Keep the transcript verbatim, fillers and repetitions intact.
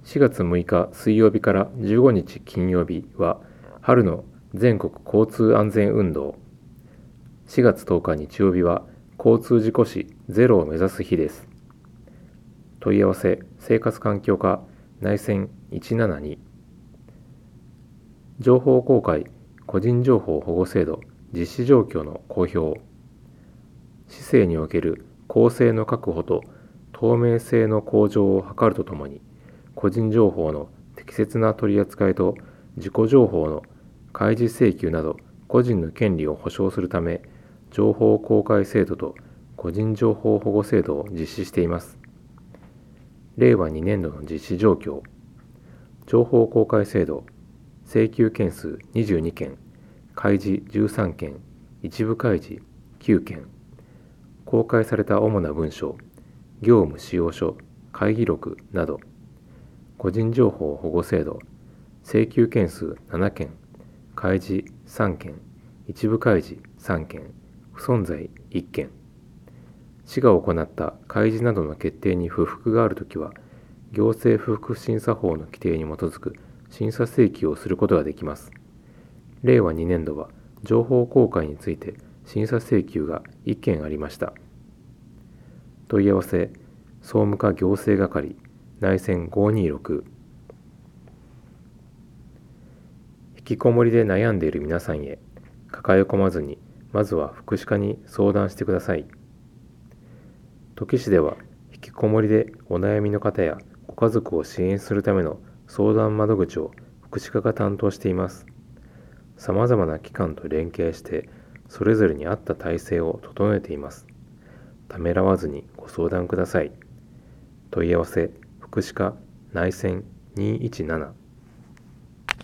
しがつむいか水曜日からじゅうごにち金曜日は春の全国交通安全運動。しがつとおか日曜日は交通事故死ゼロを目指す日です。問い合わせ生活環境課内線いちななに。情報公開個人情報保護制度実施状況の公表。市政における公正の確保と透明性の向上を図るとともに、個人情報の適切な取り扱いと自己情報の開示請求など個人の権利を保障するため、情報公開制度と個人情報保護制度を実施しています。れいわにねんどの実施状況。情報公開制度、請求件数にじゅうにけん、開示じゅうさんけん、一部開示きゅうけん。公開された主な文書、業務使用書、会議録など。個人情報保護制度、請求件数ななけん、開示さんけん、一部開示さんけん、不存在いっけん。市が行った開示などの決定に不服があるときは、行政不服審査法の規定に基づく審査請求をすることができます。れいわにねんどは情報公開について審査請求がいっけんありました。問い合わせ総務課行政係内線ごにろく。引きこもりで悩んでいる皆さんへ、抱え込まずにまずは福祉課に相談してください。土岐市では引きこもりでお悩みの方やご家族を支援するための相談窓口を福祉課が担当しています。さまざまな機関と連携してそれぞれに合った体制を整えています。ためらわずにご相談ください。問い合わせ福祉課内線にいちなな。